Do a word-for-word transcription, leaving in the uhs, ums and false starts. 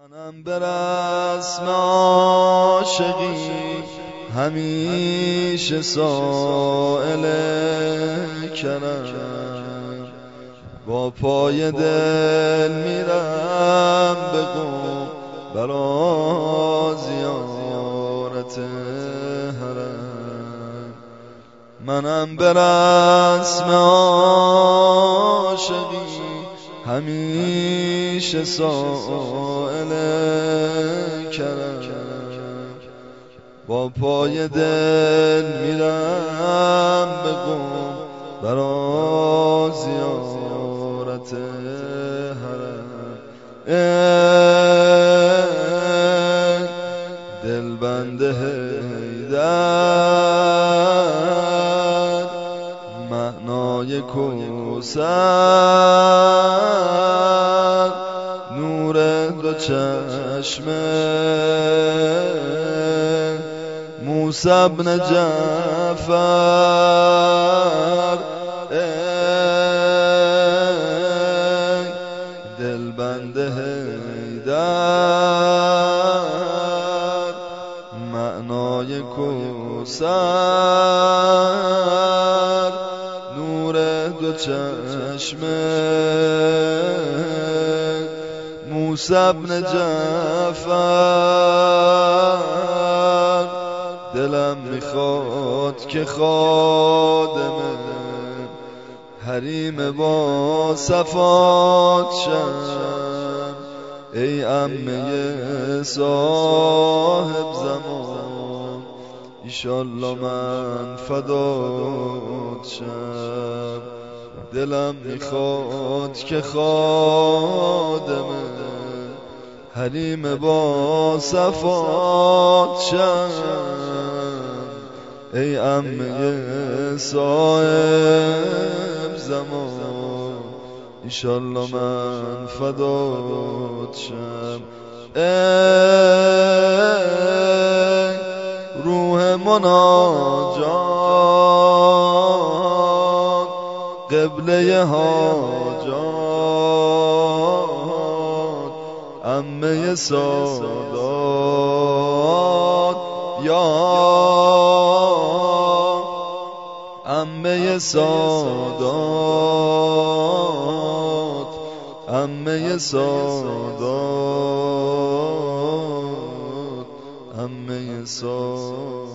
منم به رسم عاشقی همیشه سائل کرم، با پای دل میرم به قم برا زیارت حرم. منم به رسم عاشقی همیشه سائل کرم، با پای دل میرم به قم برا زیارت حرم. ای دل بنده حیدر، معنای کوثر، نور دو چشمه موسی بن جعفر. ای دل بنده حیدر، معنای کوثر، نور دو چشمه موسی بن جعفر. دلم میخواد که خادم حریم با صفات شم، ای عمه صاحب زمان ایشالله من فدات شم. دلم میخواد که خادم حریم با صفات شم، ای عمه صاحب زمان ایشالله من فدات شم. ای روح مناجات، قبله حاجات، عمه سادات، یا عمه سادات، عمه سادات، عمه سادات.